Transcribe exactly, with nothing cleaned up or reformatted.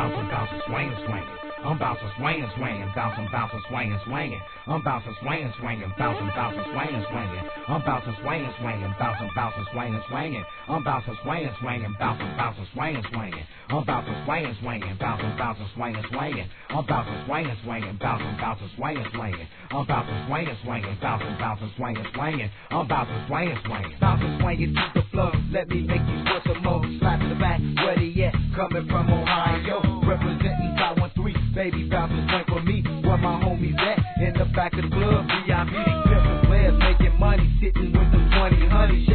bouncing, bouncing, swinging, swinging. I'm bouncing, swinging, swinging, bouncing, bouncing, swinging, swinging. I'm bouncing, swinging, swinging, bouncing, bouncing, swinging, swinging. I'm bouncing, swinging, swinging, bouncing, bouncing, swinging, swinging. I'm bouncing, swinging, swinging, bouncing, bouncing, swinging, swinging. I'm bouncing, swinging, swinging, bouncing, bouncing, swinging, swinging. I'm bouncing, swinging, swinging, bouncing, bouncing, swinging, swinging. I'm bouncing, swinging, swinging, bouncing, bouncing, swinging, swinging. I'm bouncing, swinging, swinging, bouncing, swinging to the flow. Let me make you sweat some more. Slap to the back, where they at? Coming from Ohio, representing five one three. Baby, bouncing swing for me. Where my homies at? In the back of the club, V I P. Pimpin' players making money, sitting with them twenty honeys.